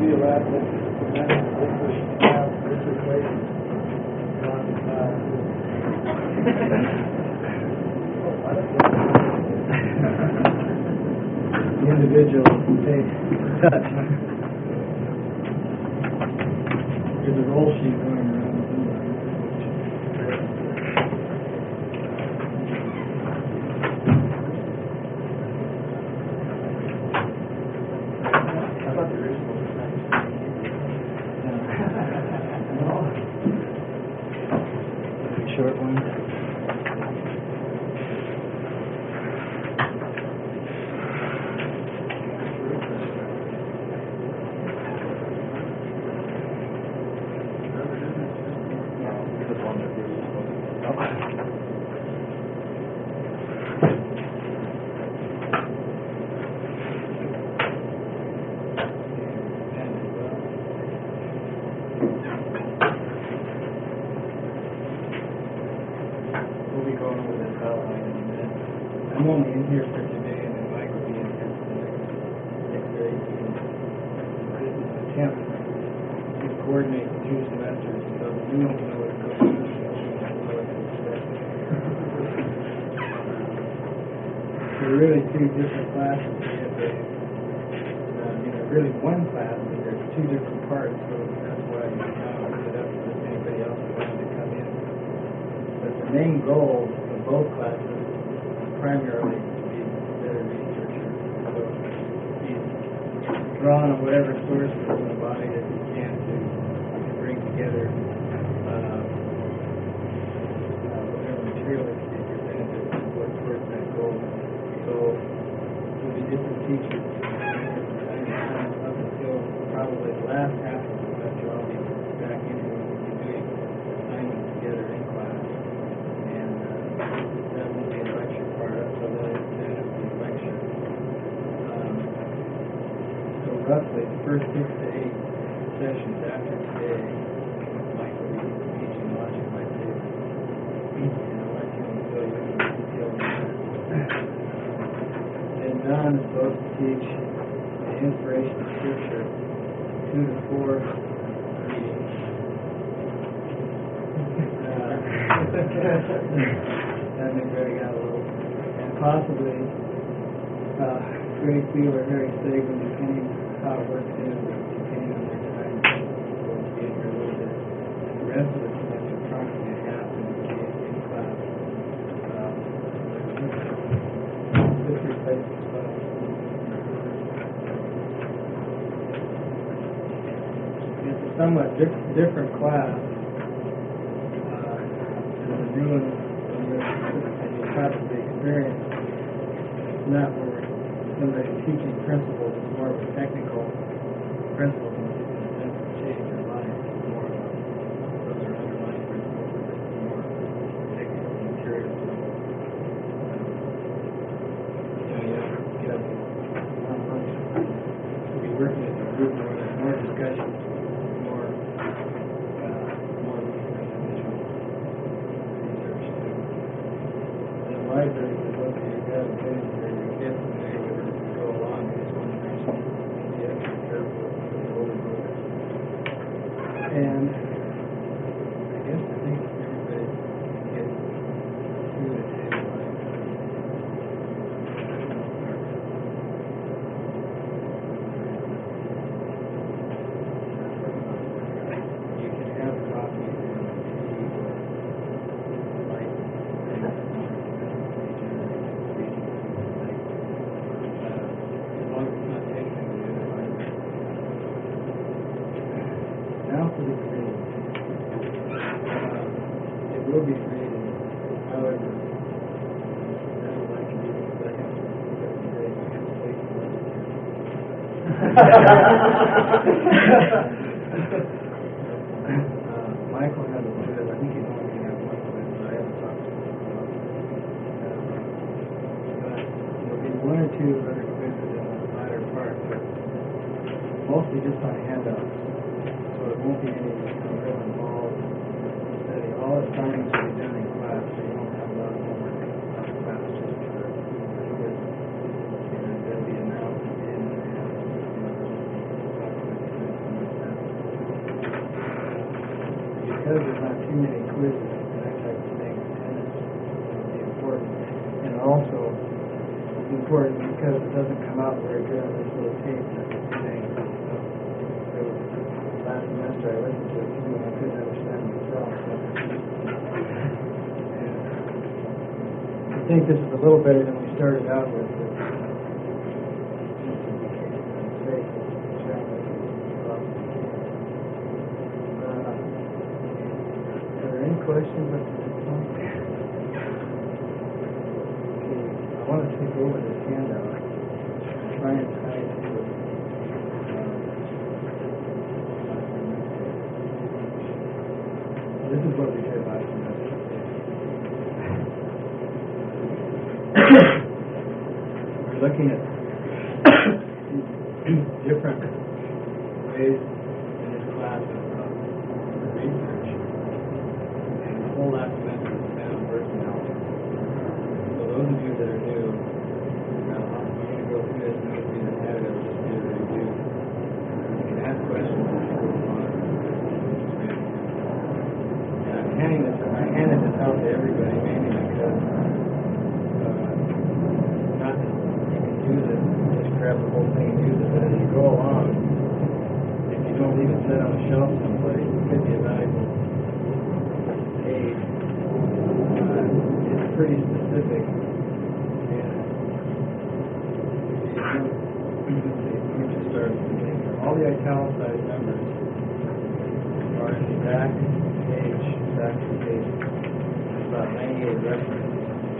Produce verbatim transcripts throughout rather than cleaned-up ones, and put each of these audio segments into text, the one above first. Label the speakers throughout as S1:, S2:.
S1: be allowed to present this is now this equation on uh, the individual take touch. There's a roll sheet going around. Short one. I'm only in here for today, and then Mike will be in here for the next six or eight meetings. This is an attempt to coordinate the two semesters, so we don't know what it goes to. They're really two different classes. Uh, you know, really one class, but there's two different parts, so that's why you now open it up to anybody else who wants to come in. But the main goal of both classes primarily to be a better researcher. So he's drawn on whatever sources in the body that he can to, to bring together uh, uh, whatever material that can be presented to work towards that goal. So we'll be different teachers up until probably the last half of the semester. I'll be back in and we'll be doing assignments together in class. And uh, that won't be a lecture part of so that it'll be a lecture. Um, so roughly the first six to eight sessions after today, Mike will be teaching logic by two. And I'll let him fill you in the details on that. And Don is supposed to teach the inspiration of Scripture two to four meetings. Uh, that makes Greg out a little. And possibly uh, Greg Field or Harry Sagan, depending how it works in, depending on their time, will be in here a little bit. And the rest of the semester, approximately half, and will be in class. Uh, this replaces class. It's a somewhat diff- different class. Uh, than the new one, and you probably experienced. It's not where somebody teaching principles, it's more of a technical principle in the sense of change your life. It's more of a, those are underlying principles, and it's more technical material. So, you know, you have to get up one function. We'll be working as a group more, there's more discussion, more, uh, more individual research too. In the library, there's what you got to get where you get familiar with it as we go along. I just want to mention be extra careful with the older books. And I guess I think everybody can get through the day life. You can have coffee and tea or light things. Now for the creating. Uh, it will be created, however, I would like to do it because I have to look at the day. I have to wait for it. uh, Michael has a quiz. I think he's only going to have one quiz, but I haven't talked to him about it. Uh, but there'll be one or two other quizzes in the latter part, but mostly just on handouts. So it won't be any you know, real involved study. All assignments will be done in class, so you won't have a lot of homework on the class just for the quiz. And there'll be announced in and out. You know, there'll be too many quizzes and that type of thing. Attendance would be important. And also, it's important because it doesn't come out very good on this little tape that I'm saying. So, so last semester I listened to it too and I couldn't understand myself. So. And I think this is a little better than we started out with. But, questions up to this point? Okay, I want to take over this handout and try and tie it to it. Uh, this is what we did last semester. We're looking at different ways in this class of uh, research. Whole last semester is spent on birth analysis. So those of you that are new, uh, I'm going to go through this, and those of you that have it, I'll just do a review. You can ask questions as you go along. And I'm handing this, I handed this out to everybody mainly because uh, not that you can use it, just grab the whole thing and use it, but as you go along, if you don't leave it set on a shelf someplace, it could be a valuable page. Uh, it's pretty specific, and let me just start at the beginning here. All the italicized numbers are in the back page, back to page about ninety-eight references.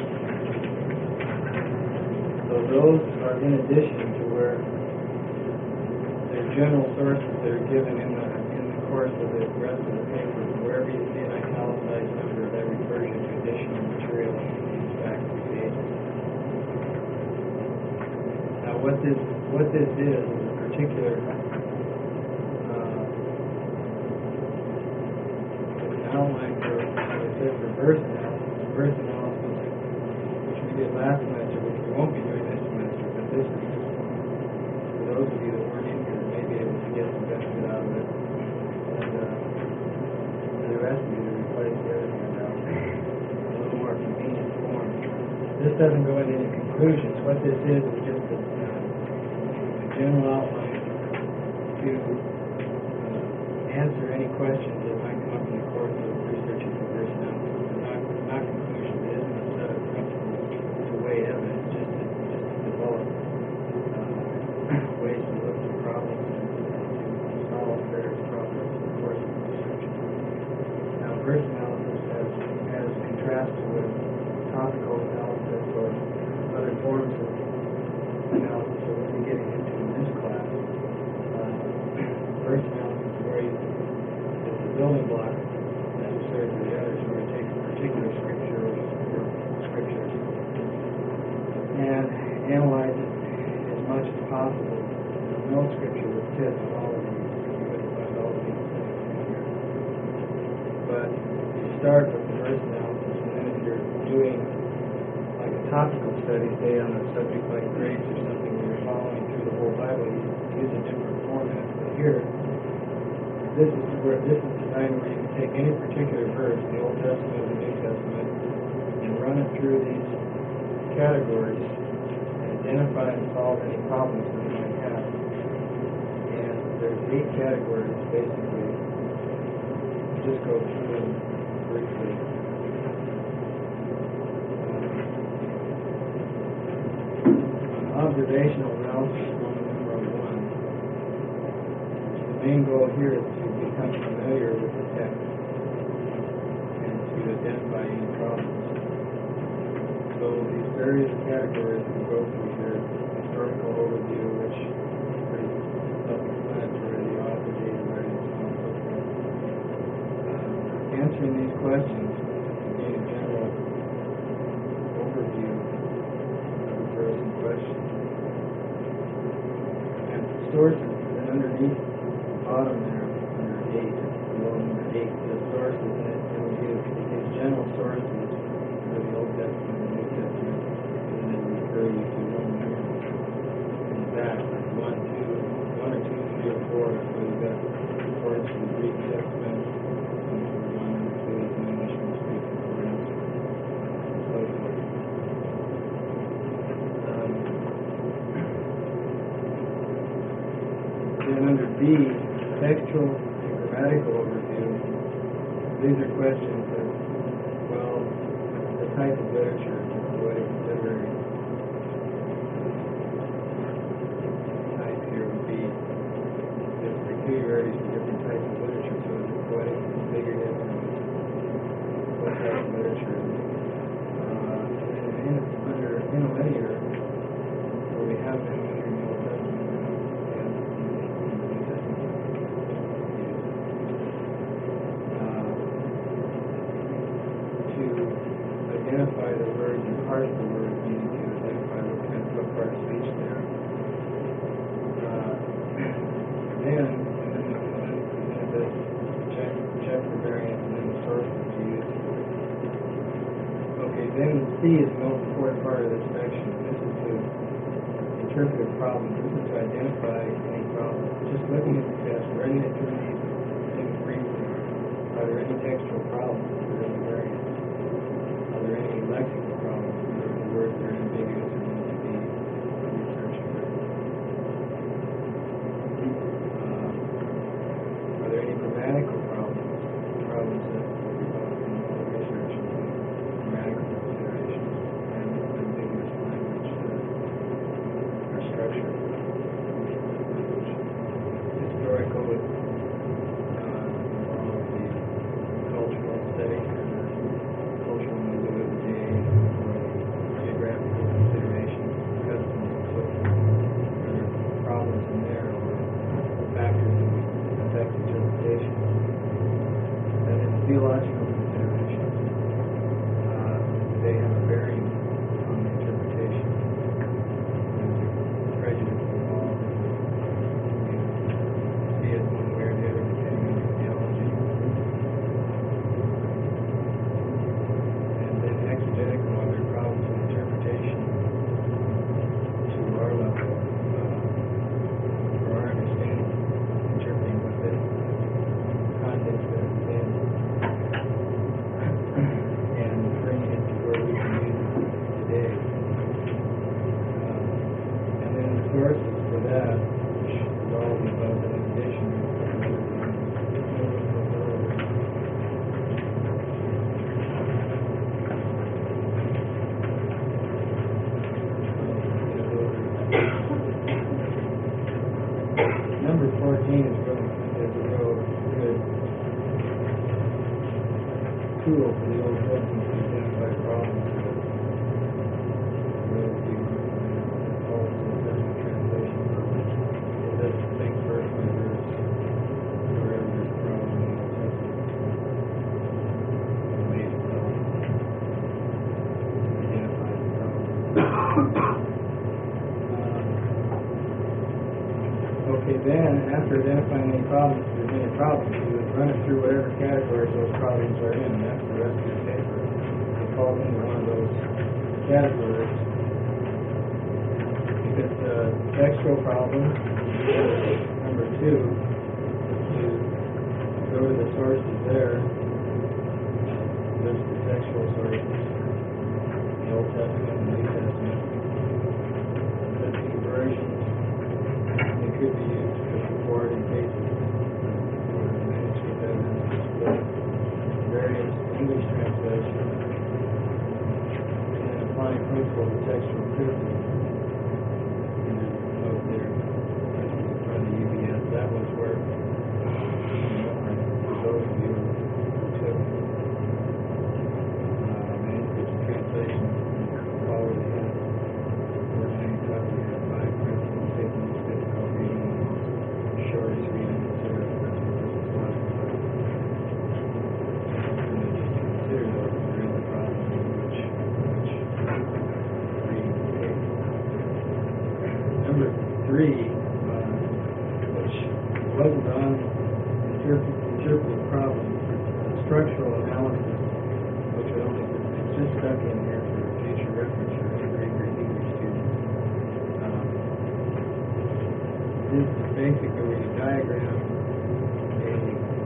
S1: So those are in addition to where their general sources that are given in the in the course of the rest of the paper. Wherever you see an italicized number, that refers you to additional material on these back two pages. Now, what this what this is is a particular uh, an outline for, as I said, for birth analysis. Birth analysis, which we did last semester, which we won't be doing this semester, but this is for those of you that weren't in here that may be able to get some benefit out of it. And uh, the rest of you to replace the other handout in a little more convenient form. This doesn't go into any conclusions. What this is is just a, uh, a general outline to uh, answer any questions that might come up in the course of researching for birth analysis. It's not, not conclusions. It isn't a set of principles to weigh evidence, just to, just to develop uh, ways to look at problems and to solve various problems in the course of research. Birth analysis as, as contrasted with topical analysis or other forms of analysis that we'll be getting into in this class. Uh, birth analysis is where you, it's a building block necessary for the others, where it takes a particular scripture or, or scriptures and analyze it as much as possible. No scripture would fit on all of these. You wouldn't find all of these things in here. But you start with the birth analysis, and then if you're doing like a topical study, say on a subject like grace or something, where you're following through the whole Bible, you use a different format. But here, this is where this is designed where you can take any particular verse, the Old Testament or the New Testament, and run it through these categories and identify and solve any problems that you might have. And there's eight categories basically. Just go through them briefly. Um, observational analysis, Roman numeral one. The main goal here is to become familiar with the text and to identify any problems. So these various categories we go through here: historical overview, which is pretty self-explanatory, the author, date, writing, so on and so forth. Answering these questions to gain a general overview of the verse in question. And sources, and underneath the bottom there, under eight, below number eight, the sources, and it will give these general sources for the Old Testament and New Testament, and then refer you to Roman numerals in the back, like one, two, one or two, three or four. So you've got sources for the Greek Testament. then under B, textual and grammatical overview, these are questions of, well, the type of literature, poetic, literary type here would be the peculiarities of different types of literature. So is it poetic, figurative, what type of literature? Uh, and in, under interlinear, where we have been under the Old Testament and the New Testament, uh, to identify the word and parse the word, meaning to identify what kind of what part of speech there. Uh, then, and then, and then the check, check the variant, and then the source is used. Okay, then C is the most important part of this section. This is to interpret problems. This is to identify any problems. Just looking at the test, running it through these things briefly. Are there any textual problems? Are there any variants? Are there any lexical problems? Are there words that are ambiguous and need to be researched? Uh, are there any grammatical problems? Problems that result in more research into grammatical considerations and ambiguous language uh, or structure? Historical would uh, involve the cultural setting or the cultural milieu of the day, or the geographical considerations, customs, and so forth. Are there problems in there, or factors that affect interpretation? And then theological considerations. Uh, they have a bearing on the interpretation. There's prejudice involved. See it one way or the other depending on your theology. And then exegetical, are there problems with interpretation to our level, uh, for our understanding, interpreting what the context that it's in, and bringing it to where we can use it today. Uh, and then the sources for that, which is all of the above, in addition to number fourteen is really is a real good tool for the Old Testament to identify problems with. Those of you who follow the Old Testament translation, it does think first by verse wherever there's a problem in the Old Testament. It may itself identify the problem. Okay, then, after identifying any problems, if there's any problems, you would run it through whatever categories those problems are in, and that's the rest of your paper. It falls into one of those categories. If it's a textual problem, number two, you go to the sources there, list the textual sources, the Old Testament and New Testament, fifteen versions. It could be used for supporting cases or manuscript evidence, split various English translations, and then applying principles of textual criticism. And there's a note there, which is in front of the U B S. That was where, for those of you who took uh, manuscript translation, follow the head. We're saying copy of five principles taken as difficult reading, shortest reading, consider principles as well. And then just consider those if there is a problem in which, which reading to take. Number three, uh, which wasn't on interpret, interpreting problems, uh, structural analysis, which would only, it's just stuck in here for future reference for any Greek or Hebrew students. Um, this is basically where you diagram a,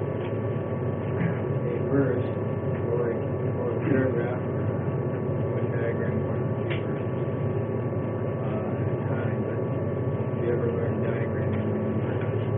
S1: a verse or a, or a paragraph or a diagram or a few verses uh, at a time. But if you ever learn diagramming,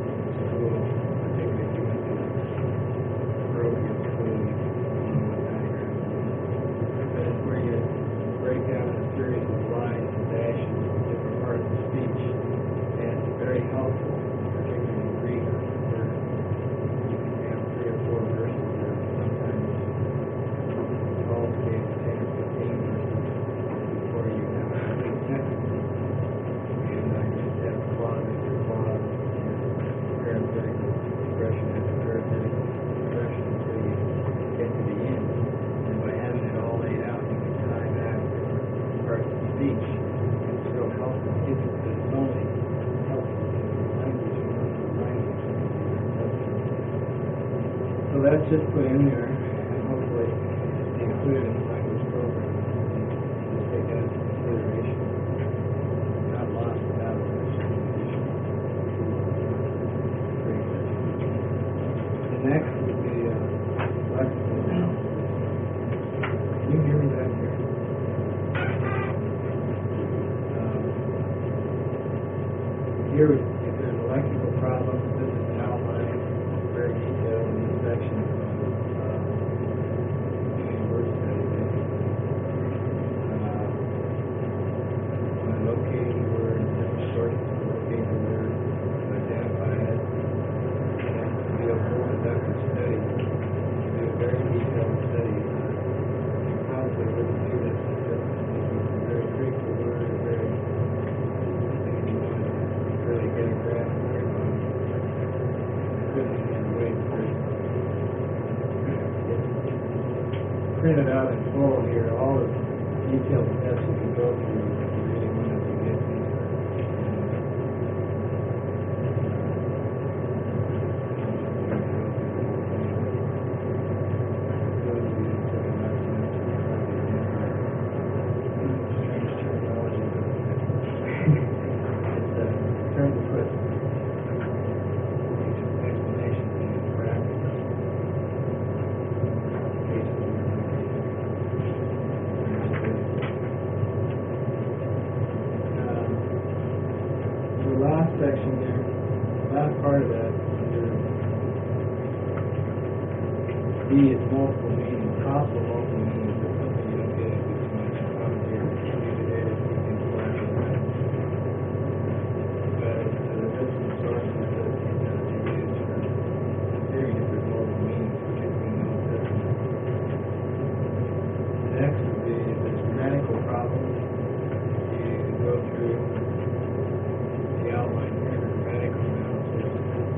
S1: just put in there, and hopefully be included in the language program. Just take that into consideration. Not lost without it. The next would be uh, lexical analysis. Can you hear me back here? Um, here, if there's a lexical problem, this is an outline, very detailed in this section of uh, doing word study. Uh, when locating the word, different sources to locate the word, identify it, and to do a more productive study, to do a very detailed study. You probably wouldn't do this because it's a very critical word, a very thing you want to really get a grasp of it on. Couldn't and wait for it. It's printed out in full here, all the detailed steps you can go through if you really wanted to get these. Section there, last part of that, under B is multiple meanings, possible multiple meanings. That's something you don't get into too much commentary. You need the data so you can collect on that. But uh, there's some sources that uh, they use for considering if there's multiple meanings, particularly in the Old Testament. Next would be if there's grammatical problems, you go through the outline here, the grammatical analysis,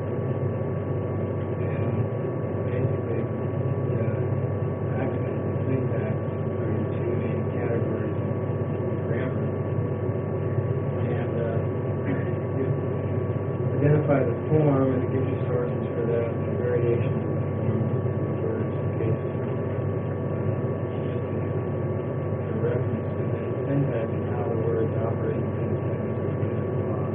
S1: and basically the accent and syntax are your two main categories of grammar. And uh, you identify the form, and it gives you sources for that, and variations of the form of the words in case uh, just to reference to the syntax and how the words operate within the sentence or within a clause.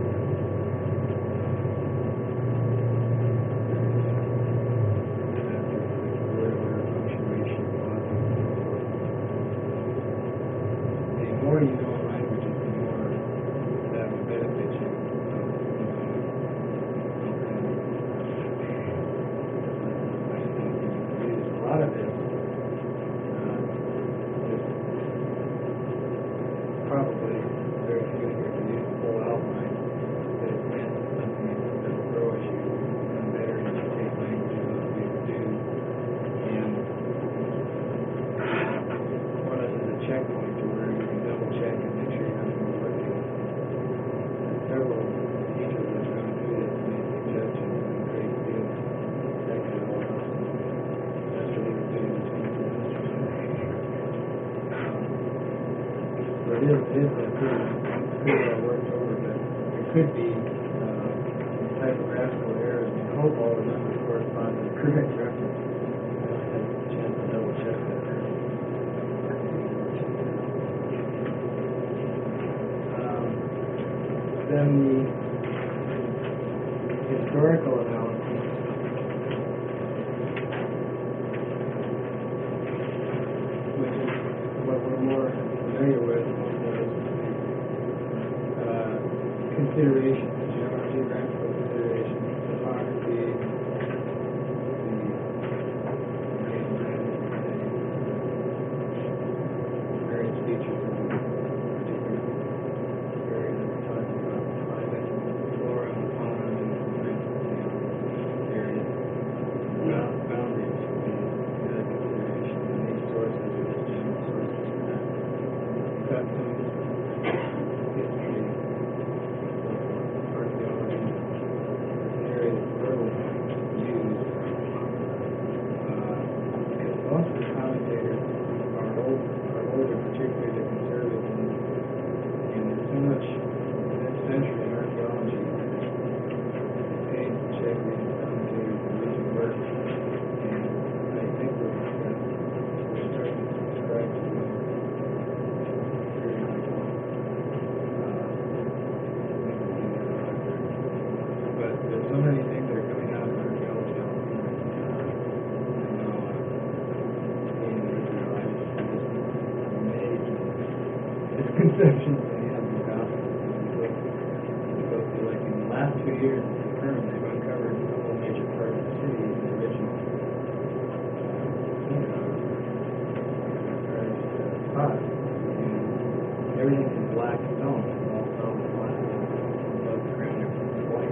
S1: The more you know languages, the more that will benefit you. A lot of this uh, is probably very few here to use the whole outline, but it's meant something that will grow as you become better and you take languages as you do. And one of them is a checkpoint to where you can double check and make sure you're not overlooking. Several teachers that have gone through this made suggestions and a great deal that could all help. Especially the doing between semesters. So it is, it is a pretty, pretty well worked over, but there could be uh, typographical errors. I hope all the numbers correspond to the correct reference. I don't have a chance to double check that. Um, then the historical analysis. Which is what we're more familiar with, most of us. Uh, considerations, geography, graphical considerations, topography, the various features of the particular area that we're talking about, climate, flora, and fauna, and different areas. Bound- Boundaries would be another consideration, and these sources are just general sources for that. Customs, history, so forth, archaeology. years it's confirmed they've uncovered a whole major part of the city in the original synagogue, Christ uh, taught. And everything's in black stone, it's all solid black. Above the ground, everything's white.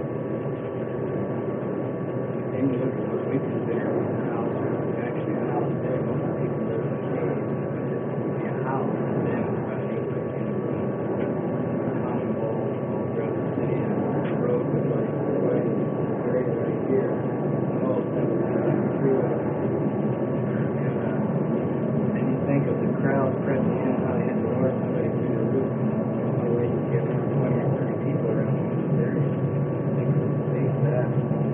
S1: And you look at what we consider a house, actually a house there, most people live in a cave. This would be a house, and then it's about an eight by ten room, common walls all throughout the city, and the road was like right, right, right here, and all of a sudden it's coming through it. And uh, then you think of the crowd pressing in, how they had to lower somebody through the roof, and the only way you get twenty or thirty people around in this area. Think of the space that.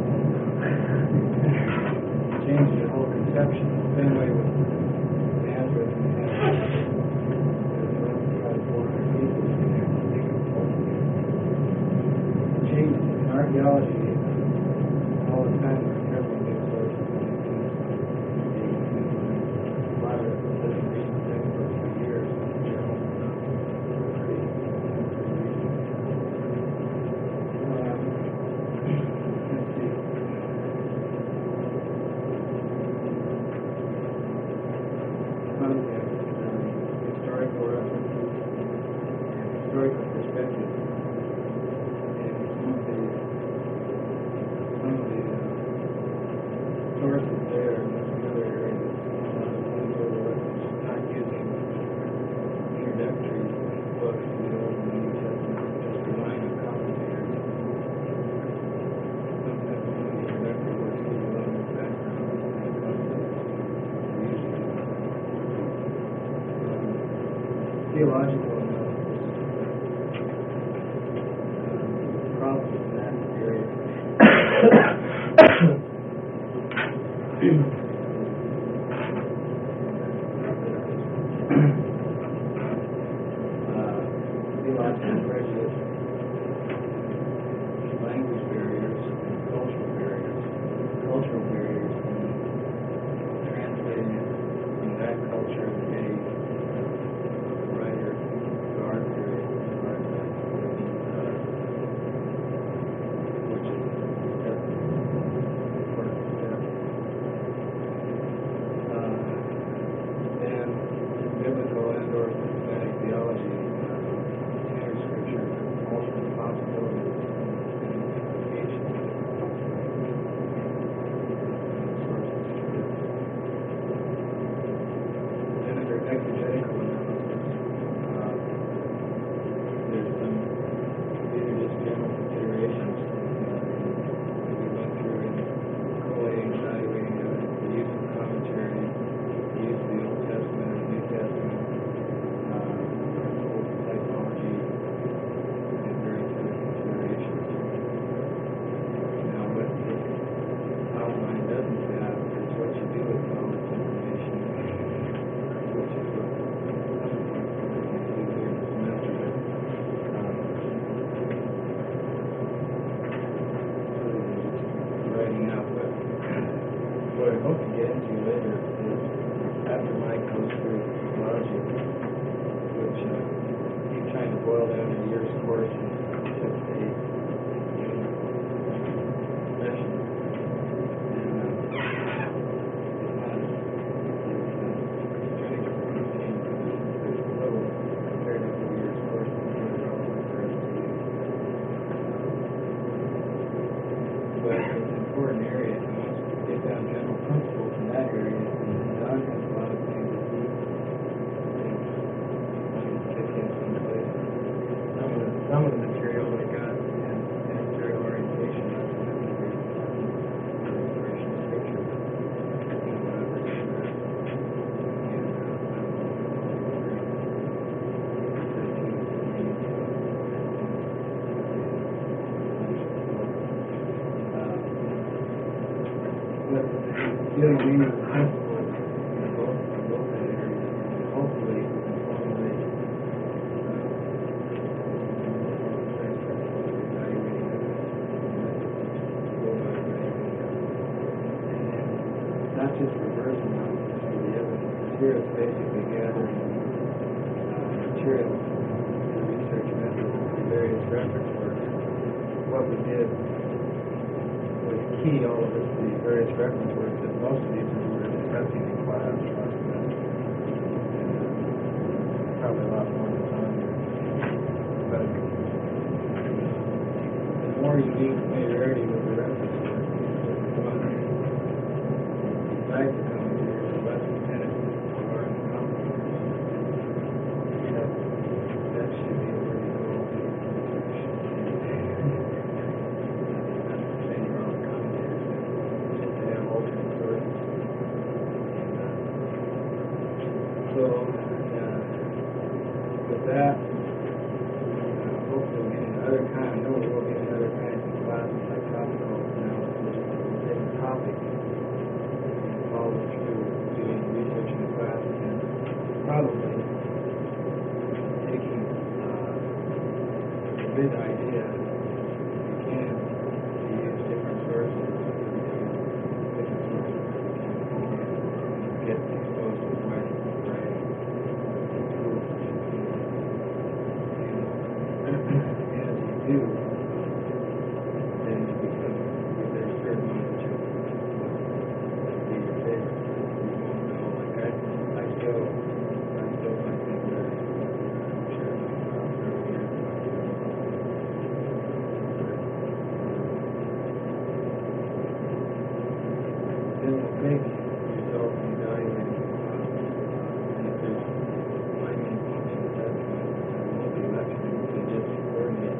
S1: Changed the whole conception. Same way with Nazareth and Nazareth. There's probably four hundred people in there. Think of all of it. Changed in archaeology all the time. We're discovering new sources. A lot of it doesn't read the textbooks for years. They're all pretty recent. Um, let's see. Context, um, historical references, and historical perspective. And some of the some of the uh, sources there, and that's another area that a lot of times overlooked, is not using introductory books to the Old and the New Testament, just relying on commentaries. Sometimes some of the introductory books give you a lot more background and context. Usually theological analysis, uh, problems in that area. uh, theological prejudice, language barriers, and cultural barriers. Cultural barriers, and translating it from that culture to a writer, guard period, uh, which is definitely an important step. Uh, then biblical and or systematic theology, uh, standard scripture, alternate possibilities, and implications. Then under exegetical analysis, uh, there's some, these are just general considerations uh, that we went through in collating, evaluating evidence, the use of commentary, the use of the Old Testament and the New Testament, uh, principles of typology, and various other considerations. Now, what this outline doesn't have is what you do with all this information, which is what some of my programs do here in the semester. But, um, writing out, but what I hope to get into later is after Mike goes through logic, which uh, he's trying to boil down a year's course in six to eight sessions. And uh, it's not as, it's, uh, he's trying to get the routine for this. There's a little compared to the year's course and the other outline for us to use. But it's an important area, and once we get down general principles in that area, and then Don has a lot of things that he thinks might kick in some place. Some of the, some of the material I got in ministerial orientation, that's what I'm doing, inspiration of scripture, but you know, whatever, and uh, and, uh, I don't know, it's very, very keen to me, uh, but dealing with meaning principles in both, in both that areas, and hopefully we can formulate uh, certain principles of evaluating evidence, and go by evaluating evidence. And then not just reverse analysis of the evidence, because here it's basically gathering uh, materials and research methods and various reference work. What we did key all of this, the various reference works that most of these we're discussing in class. And, uh, probably a lot more than on here. But the more you gain familiarity with the reference work, the one besides the commentaries, the less dependent you are on the commentaries. That, that should be where you go. So, uh, with that, uh, hopefully we'll get into other kind, I know we will get into other kinds of classes like topical analysis, different topics, and follow through doing research in the class, and probably taking uh, a good idea, if you can, to use different sources, different sources, and get exposed to the right do, then you become, there's certain ones that you'll be your favorite. You won't know, like I, I still, I still find things that I'm sure about thirty years ago. Then we'll take yourself and evaluate the class, and if there's finding functions, that's fine. There won't be lecturing, you can just coordinate.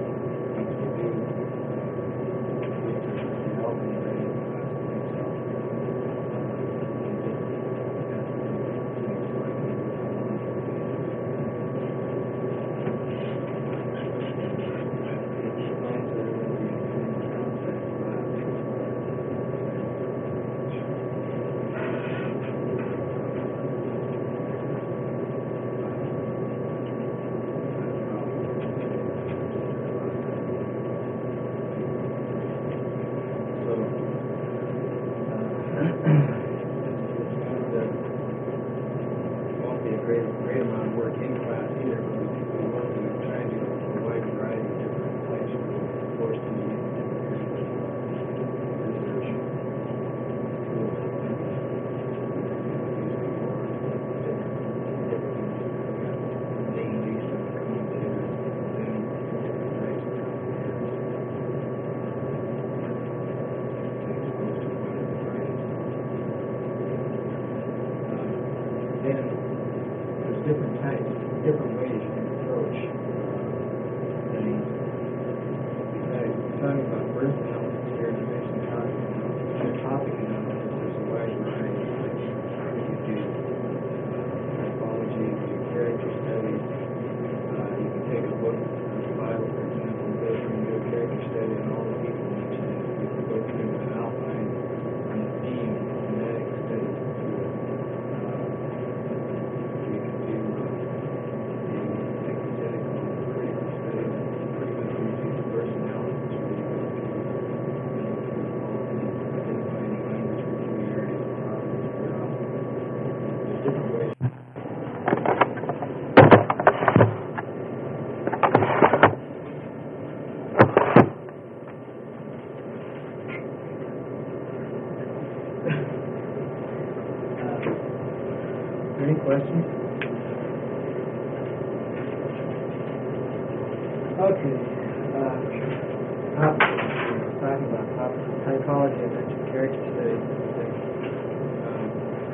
S1: Different types, different ways you can approach things. Besides talking about birth analysis here, and you mentioned topic analysis. Topic analysis, there's a wide variety of things. You can do typology, you can do character studies. Uh, you can take a book, the Bible, for example, and go through and do a character study on all the people mentioned. You can go through an outline on the theme, thematic studies. Any questions? Okay. Uh, topic, talking about topic, psychology, I mentioned character studies. Um,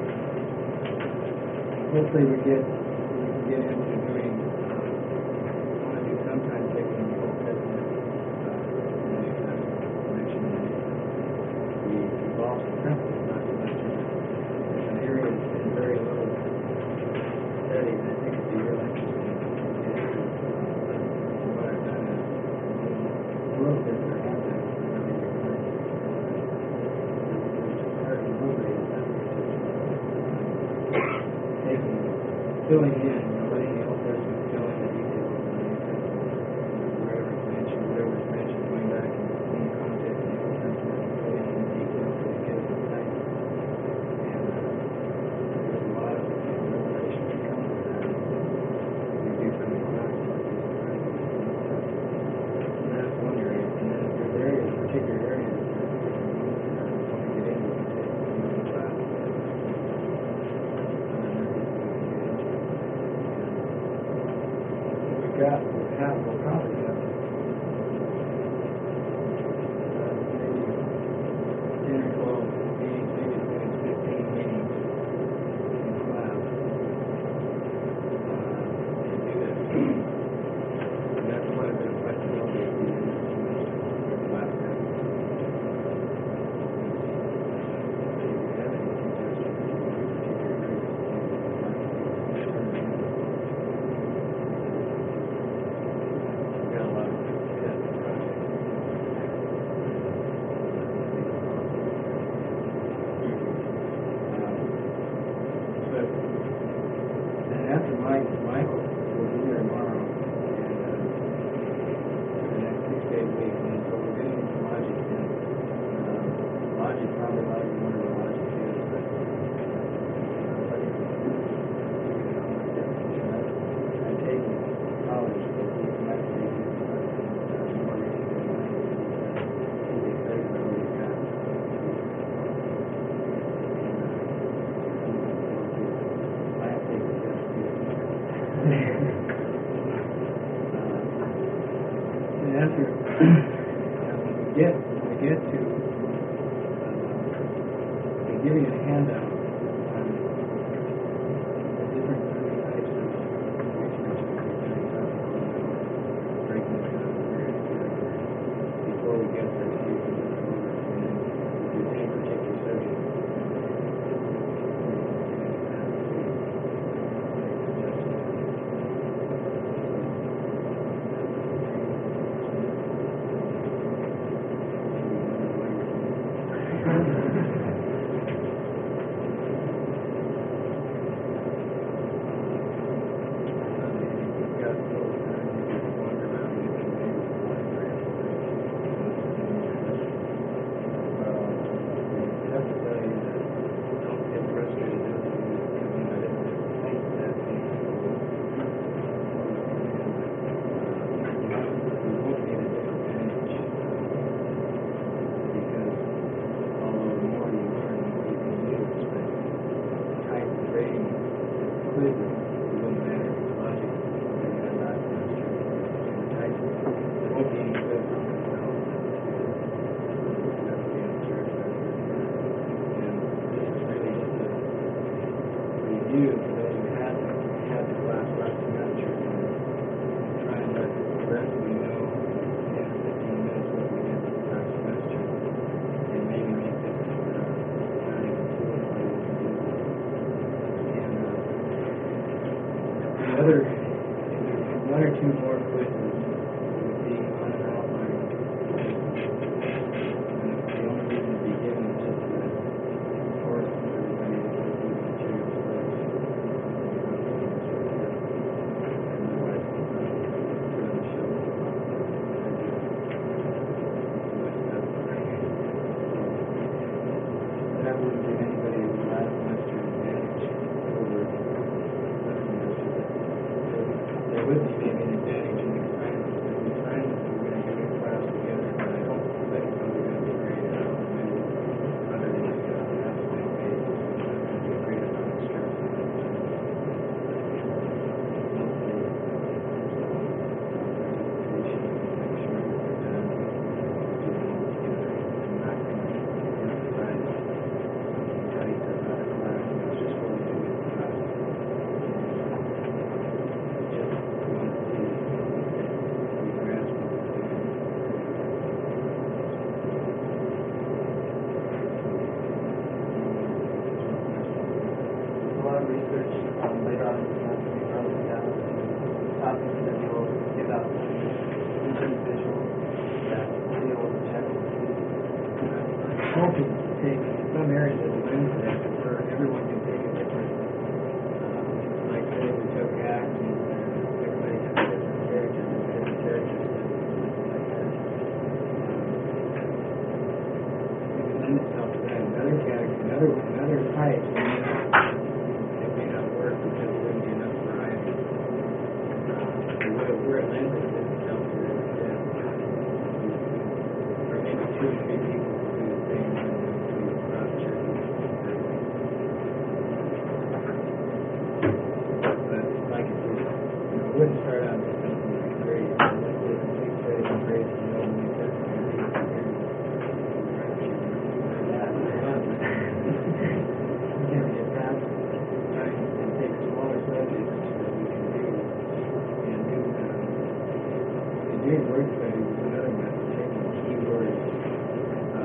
S1: hopefully we get we can get into doing. Uh, I want to do sometime taking the Old Testament. Uh, next time I mentioned the evolving principles, not so much. It's an area that's been very little studied, and I think it'd be real interesting. And uh, what I've done is a little bit perhaps I really recommend. Start a little bit of that taking, filling in, you know, letting the Old Testament fill in the details of the New Testament, wherever it's mentioned, whatever it's mentioned, going back and seeing the context of the Old Testament, filling in the details so it gives us time. And uh, there's a lot of revelation that comes with that. We do from the class like this, right? And that's one area. And then if there's areas, particular areas, answer, uh, when we get, when we get to, uh, they give you a handout on the different types of research that we've done, breaking it down to various categories. Before we get there, see if we can go over and then if there's any particular subject. Other, one or two more quizzes would be on an outline. And the only reason to be given is just to force everybody to go through the material first. And otherwise, it's not really show that wouldn't give anybody the last semester advantage over the semester. There would be maybe an advantage in the assignments, but the assignments that we're going to do in class together, and I don't think those are going to be graded out. Maybe under the uh, estimate basis, it's not going to be a great amount of stress on it. Hopefully, presentation, make sure that they're done, do them all together. I'm not going to emphasize something tight about a class, it's just what we do in class.
S2: Research um, later on in the semester, we broke down topics that you'll give out in terms of visuals that we'll be able to check with you.
S1: I'm hoping to take some areas of the Wednesday where everyone can take a different, um, like say we took acting, and everybody has different characters and different characters and like that. Um, it would lend itself to that. Another category, another, another type, you know, because there wouldn't be enough variety. Uh, where, where it lends itself to is that or maybe two or three people will do the same and do the cross checking that way. But like it is, you know, it wouldn't start out with something like grades. Let's say complete studies and grades and no new testing and reading and hearing. You never get past it. Take smaller subjects that we can do and do um, and doing word studies is another method, taking keywords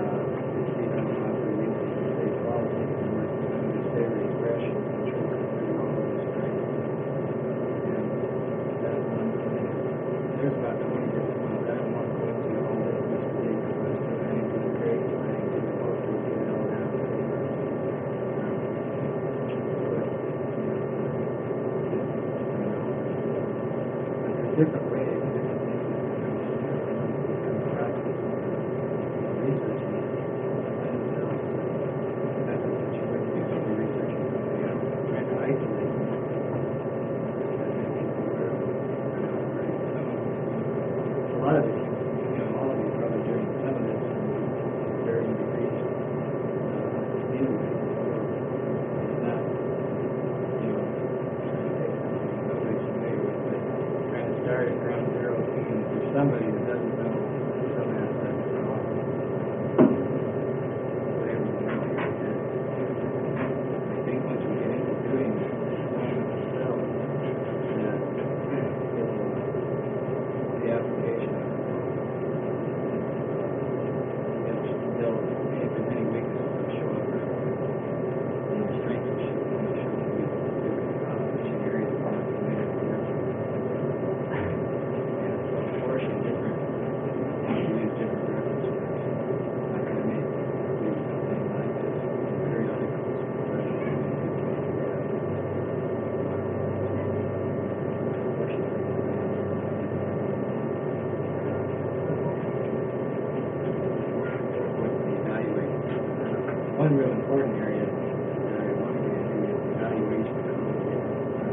S1: one real important area that I want to get into is evaluation of commentators.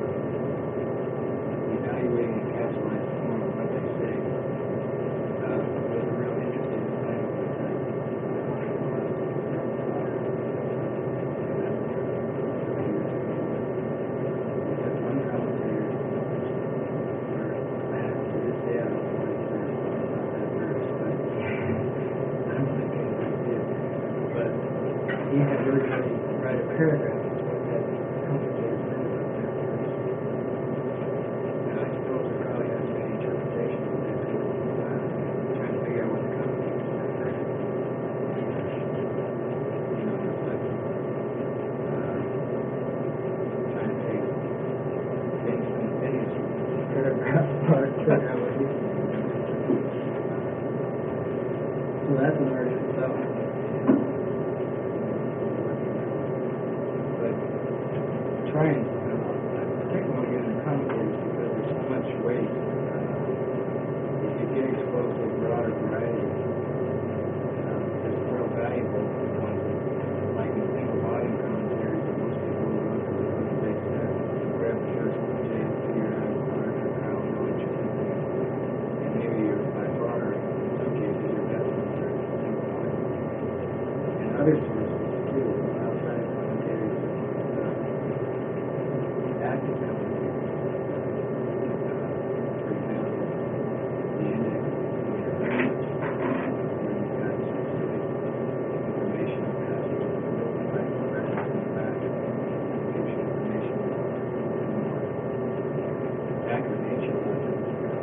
S1: Uh, evaluating and capitalizing the form of what they say. Uh, was a real interest in playing with that. Because one commentator, or to this day, I don't know what his verse was, not that verse, but I don't think anybody did. But he had everybody write a paragraph of what that commentator said about that verse. And I suppose there probably has many interpretations of that too, uh, trying to figure out what the commentator said. You know, it's like, uh, trying to take things from the Phineas paragraph apart, figure out what he said. So that's an art in itself. But trying, uh, I particularly want to get into commentators because there's so much weight. Uh, if you get exposed to a broader variety, um, it's real valuable ones like in single volume commentaries that most people will look at what they said. Grab the first page, figure out Mark or Kyle Deutsch or something. And maybe you're by far, in some cases, your best ones are single volume. And other sources too, outside commentaries, uh, active commentaries. Uh, for example, the index of your language, where you've got specific information on passages, like reference in the back, gives you information on more accurate nature of it.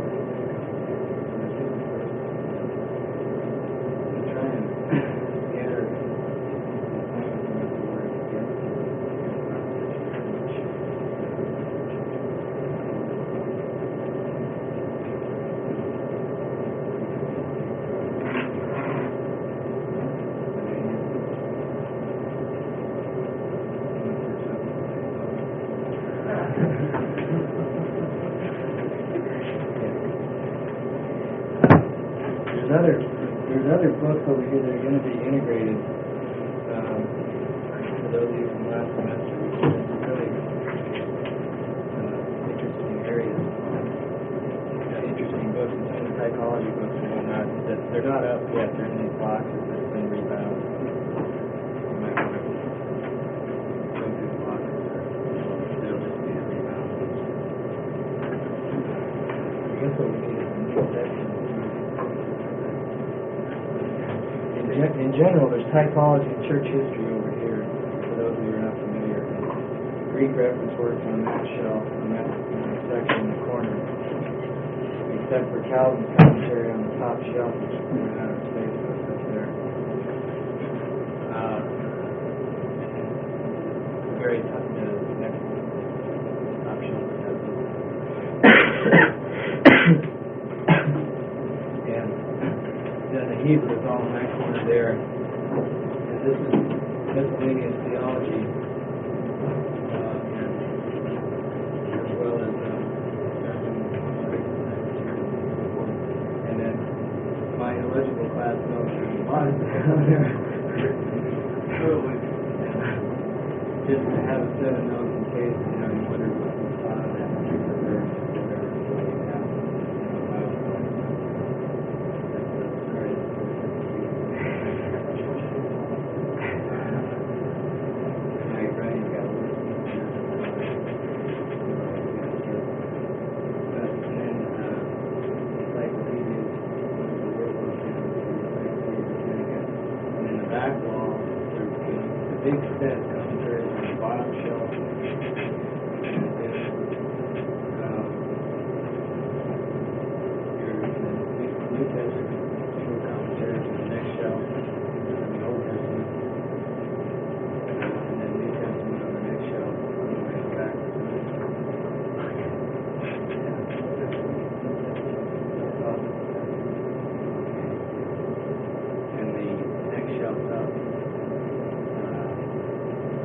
S1: And try and gather points from what the word gets to the proposition, There's other there's other books over here that are going to be integrated. Um, for those of you from last semester, we did some really uh, interesting areas, uh, interesting books, and some of the psychology books and whatnot. That they're not up yet. They're in these boxes that's been rebound. You might want to go through the boxes, or they'll just be a rebound. I guess what we need is a new section. In, in general, there's typology and church history over here, for those of you who are not familiar. Greek reference works on that shelf, on that uh, section in the corner, except for Calvin's commentary on the top shelf, which is pointed out of space up there. Uh, very top, the next top shelf has it. And then the Hebrew is all in that corner there. And this is miscellaneous theology, uh, and as well as uh, and then my illegible class notes are the bottom down there. Just to have a set of notes in case, you know, you wonder what we thought of that particular verse or whatever, what you have, you know, Bible stories. That's the story. Right, right, you got words in there. But then, uh, encyclopedias, the word book, and encyclopedias, and then the back wall, there's the big set commentaries on the bottom shelf. And then, um, your New Testament single commentaries on the next shelf, and the Old Testament, and then New Testament on the next shelf, on the way back. And the next shelf up, uh,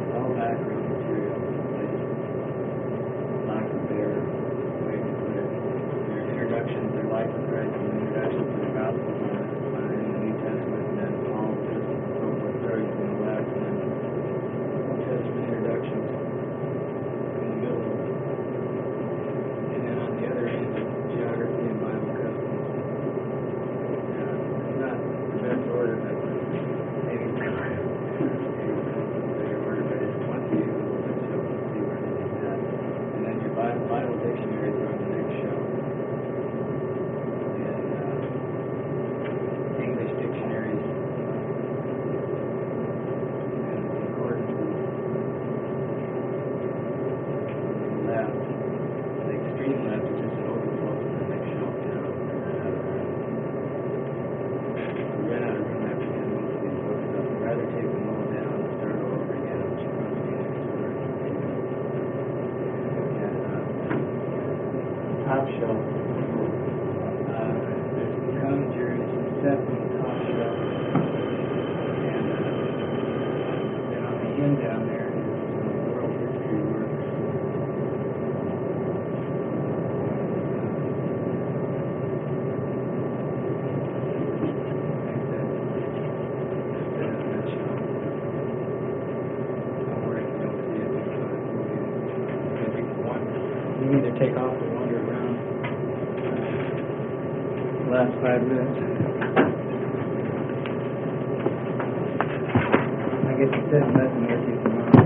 S1: Stephanie talked about. And uh, then on the end down there is some world history works. You can either take off or wander around the last five minutes. I guess it says nothing if you come out.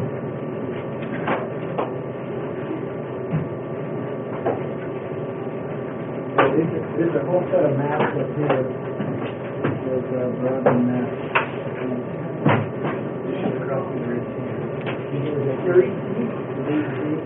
S1: So there's, a, there's a whole set of maps up here. There's a Broadway map. Across the bridge here. Thirty feet? Eight feet?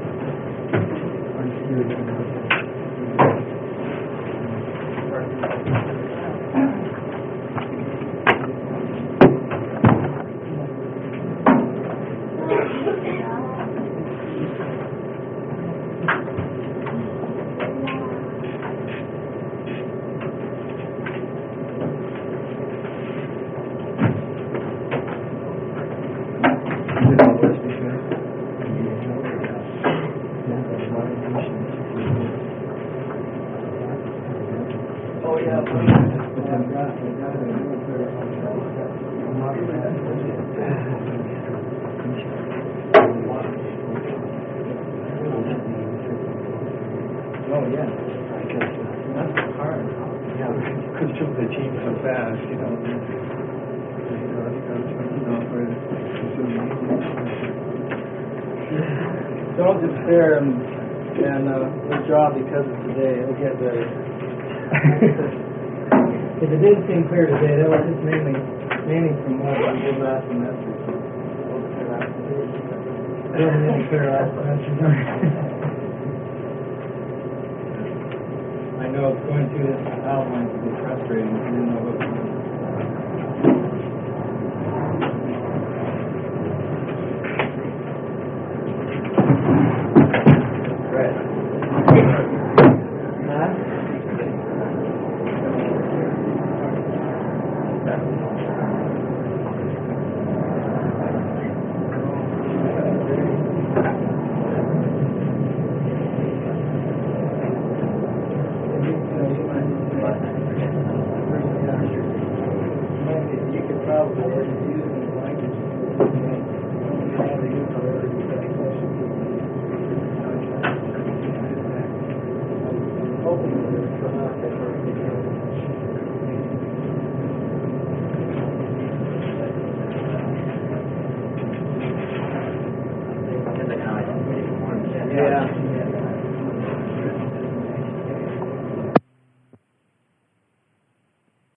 S2: Oh, yeah.
S1: Oh, yeah. That's hard. Yeah, because they change so fast, you know. Don't despair and, and uh, withdraw because of today. It'll get better. If it didn't seem clear today, that was just mainly, mainly from what I did last semester. It wasn't any clear last semester. I know going through this outline can be frustrating. I didn't know what to do. Right. Huh? You could probably use the language. Yeah.